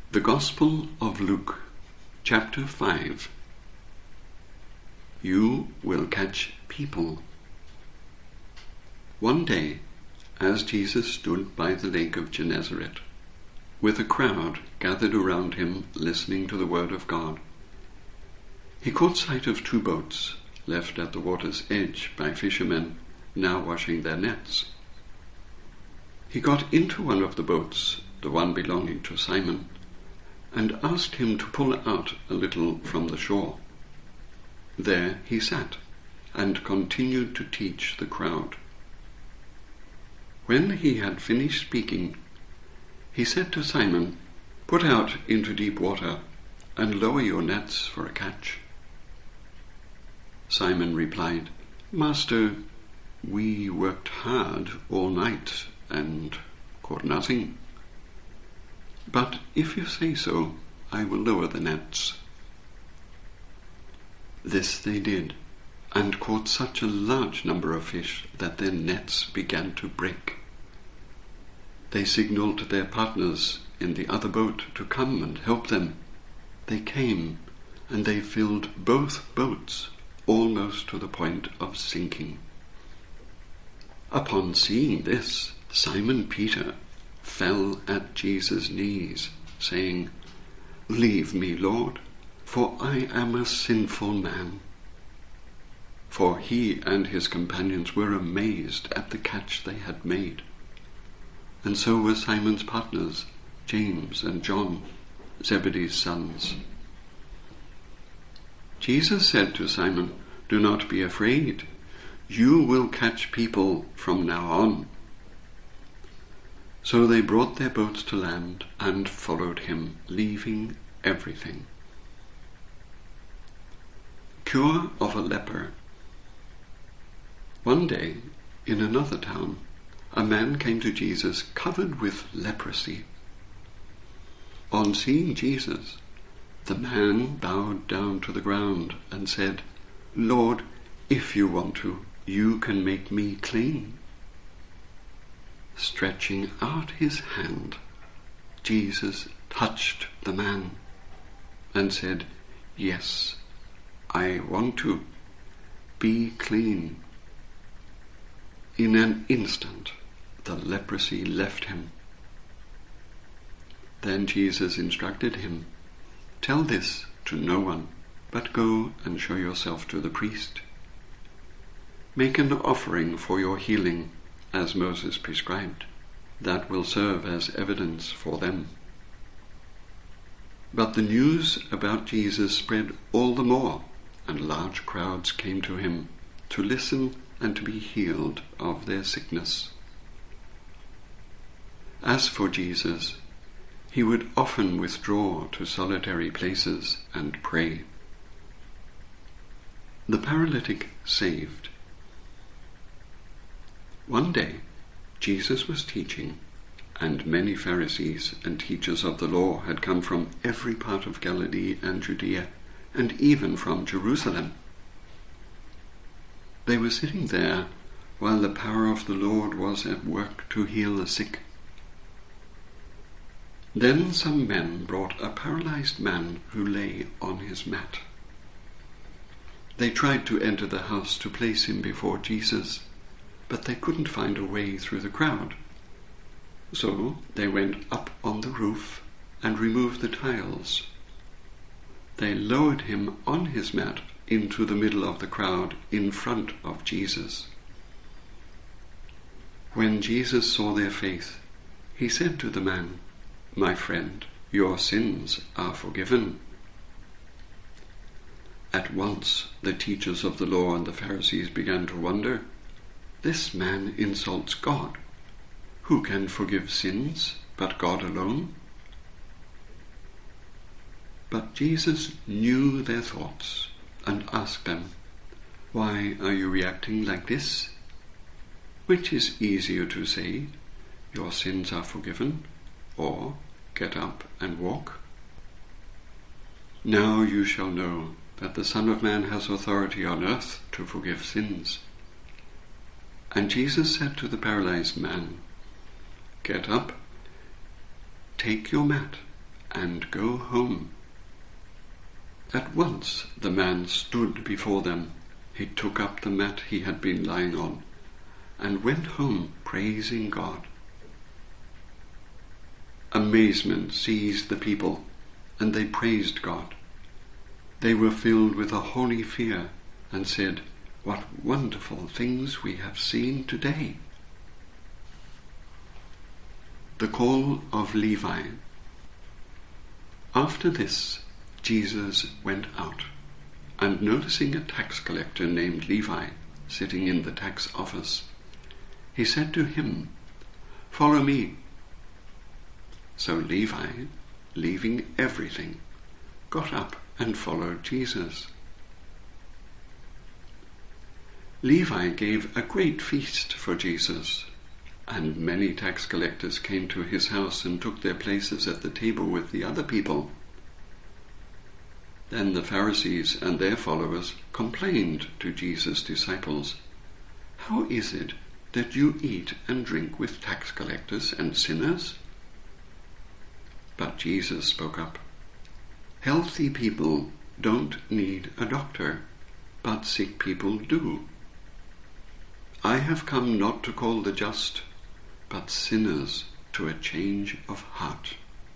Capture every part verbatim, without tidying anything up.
The Gospel of Luke, chapter five. You will catch people. One day, as Jesus stood by the lake of Gennesaret, with a crowd gathered around him listening to the word of God, he caught sight of two boats left at the water's edge by fishermen now washing their nets. He got into one of the boats, the one belonging to Simon, and asked him to pull out a little from the shore. There he sat and continued to teach the crowd. When he had finished speaking, he said to Simon, "Put out into deep water and lower your nets for a catch." Simon replied, "Master, we worked hard all night and caught nothing. But if you say so, I will lower the nets." This they did, and caught such a large number of fish that their nets began to break. They signaled to their partners in the other boat to come and help them. They came, and they filled both boats almost to the point of sinking. Upon seeing this, Simon Peter fell at Jesus' knees, saying, "Leave me, Lord, for I am a sinful man." For he and his companions were amazed at the catch they had made. And so were Simon's partners, James and John, Zebedee's sons. Jesus said to Simon, "Do not be afraid. You will catch people from now on." So they brought their boats to land and followed him, leaving everything. Cure of a leper. One day, in another town, a man came to Jesus covered with leprosy. On seeing Jesus, the man bowed down to the ground and said, "Lord, if you want to, you can make me clean." Stretching out his hand, Jesus touched the man and said, "Yes, I want to. Be clean." In an instant, the leprosy left him. Then Jesus instructed him, "Tell this to no one, but go and show yourself to the priest. Make an offering for your healing, as Moses prescribed. That will serve as evidence for them." But the news about Jesus spread all the more, and large crowds came to him to listen and to be healed of their sickness. As for Jesus, he would often withdraw to solitary places and pray. The paralytic saved. One day, Jesus was teaching, and many Pharisees and teachers of the law had come from every part of Galilee and Judea, and even from Jerusalem. They were sitting there while the power of the Lord was at work to heal the sick. Then some men brought a paralyzed man who lay on his mat. They tried to enter the house to place him before Jesus, but they couldn't find a way through the crowd. So they went up on the roof and removed the tiles. They lowered him on his mat into the middle of the crowd in front of Jesus. When Jesus saw their faith, he said to the man, "My friend, your sins are forgiven." At once the teachers of the law and the Pharisees began to wonder, "This man insults God. Who can forgive sins but God alone?" But Jesus knew their thoughts and asked them, "Why are you reacting like this? Which is easier to say, 'Your sins are forgiven,' or 'Get up and walk'? Now you shall know that the Son of Man has authority on earth to forgive sins." And Jesus said to the paralyzed man, "Get up, take your mat, and go home." At once the man stood before them. He took up the mat he had been lying on and went home praising God. Amazement seized the people, and they praised God. They were filled with a holy fear and said, "What wonderful things we have seen today." The call of Levi. After this, Jesus went out, and noticing a tax collector named Levi sitting in the tax office, he said to him, "Follow me." So Levi, leaving everything, got up and followed Jesus. Levi gave a great feast for Jesus, and many tax collectors came to his house and took their places at the table with the other people. Then the Pharisees and their followers complained to Jesus' disciples, "How is it that you eat and drink with tax collectors and sinners?" But Jesus spoke up, "Healthy people don't need a doctor, but sick people do. I have come not to call the just, but sinners to a change of heart."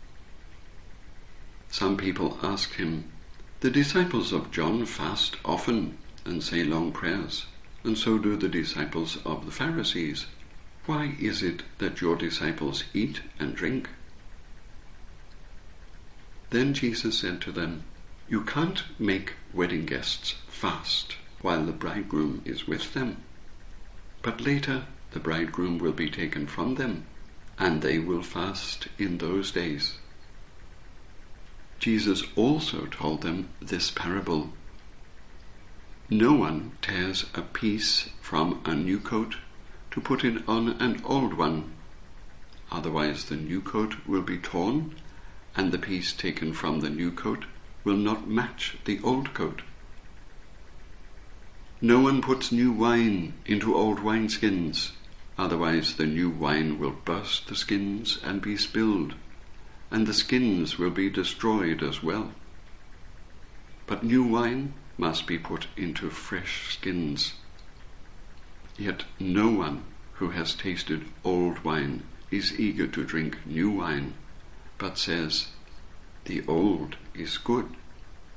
Some people asked him, "The disciples of John fast often and say long prayers, and so do the disciples of the Pharisees. Why is it that your disciples eat and drink?" Then Jesus said to them, "You can't make wedding guests fast while the bridegroom is with them. But later the bridegroom will be taken from them, and they will fast in those days." Jesus also told them this parable. "No one tears a piece from a new coat to put it on an old one. Otherwise the new coat will be torn, and the piece taken from the new coat will not match the old coat. No one puts new wine into old wineskins. Otherwise the new wine will burst the skins and be spilled, and the skins will be destroyed as well. But new wine must be put into fresh skins. Yet no one who has tasted old wine is eager to drink new wine, but says, 'The old is good.'